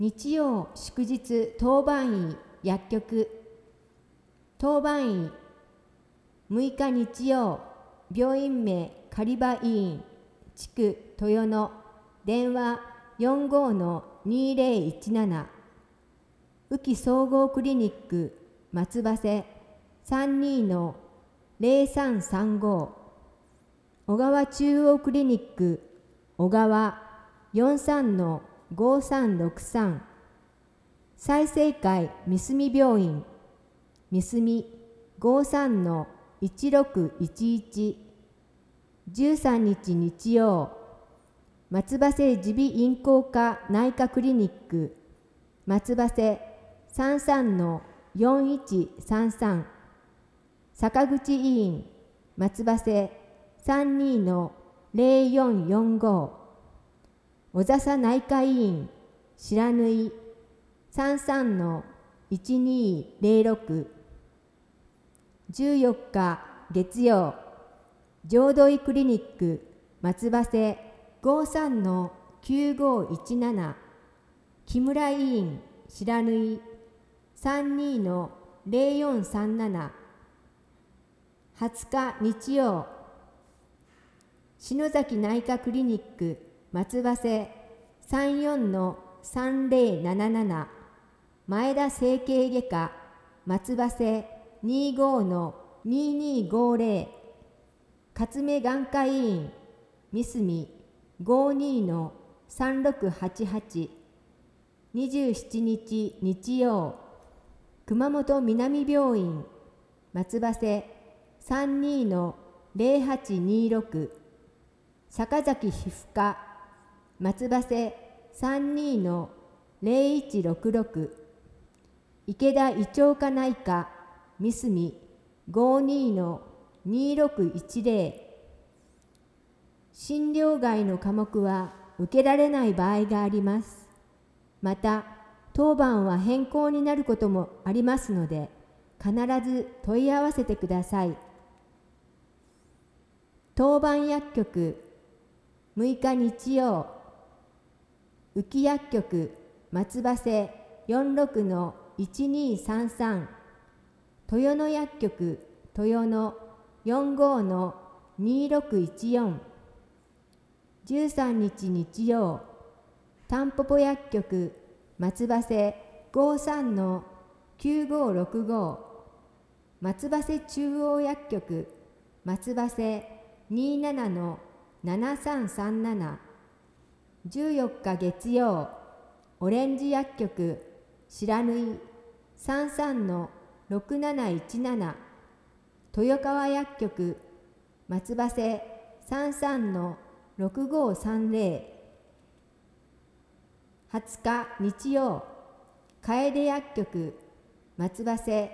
日曜祝日当番医薬局当番医6日日曜病院名カリバ医院地区豊野電話45-2017宇城総合クリニック松葉瀬32-0335小川中央クリニック小川43-5363済生会三隅病院三隅53-1611 13日日曜松葉瀬耳鼻咽喉科内科クリニック松葉瀬33-4133坂口医院松葉瀬32-0445小笹内科医院白縫33-1206 14日月曜浄土医クリニック松葉瀬53-9517木村医院白縫32-0437 20日日曜篠崎内科クリニック松葉瀬34-3077前田整形外科松葉瀬25-2250勝目眼科医院三隅52-3688 27日日曜熊本南病院松葉瀬32-0826坂崎皮膚科松葉瀬32-0166池田胃腸科内科三隅52-2610診療外の科目は受けられない場合があります。また当番は変更になることもありますので必ず問い合わせてください。当番薬局6日日曜宇城薬局松葉瀬46-1233豊野薬局豊野45-2614 13日日曜たんぽぽ薬局松葉瀬53-9565松葉瀬中央薬局松葉瀬27-7337 14日月曜オレンジ薬局白縫33-6717豊川薬局松葉瀬33-6530 20日日曜楓薬局松葉瀬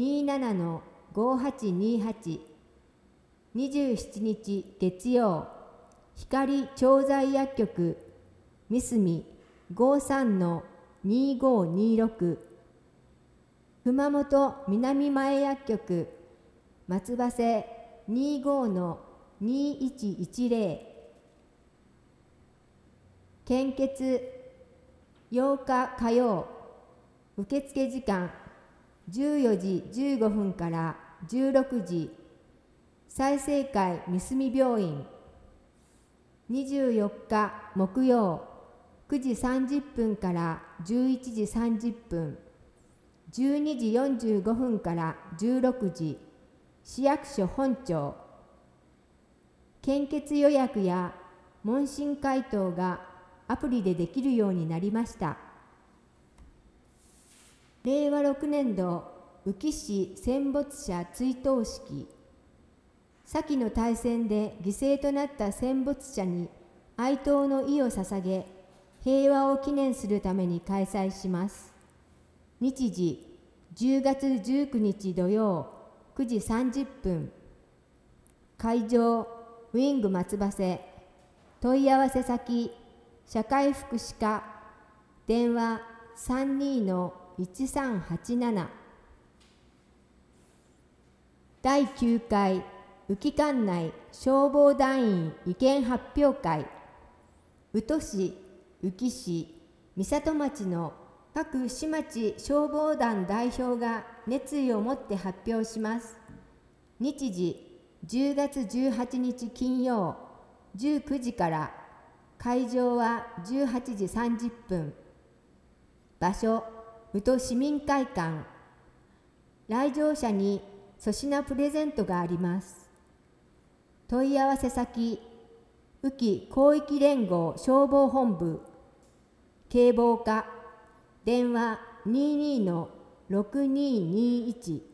27-5828 27日月曜光調剤薬局三隅53-2526熊本南前薬局松葉瀬25-2110献血8日火曜受付時間14時15分から16時済生会三隅病院24日木曜9時30分から11時30分12時45分から16時市役所本庁献血予約や問診回答がアプリでできるようになりました。令和6年度宇城市戦没者追悼式先の大戦で犠牲となった戦没者に哀悼の意を捧げ平和を記念するために開催します。日時10月19日土曜9時30分会場ウィング松葉瀬問い合わせ先社会福祉課電話32-1387第9回宇城管内消防団員意見発表会宇土市宇城市三郷町の各市町消防団代表が熱意を持って発表します。日時10月18日金曜19時から、会場は18時30分。場所、宇土市民会館。来場者に粗品プレゼントがあります。問い合わせ先、宇城広域連合消防本部、警防課、電話22-6221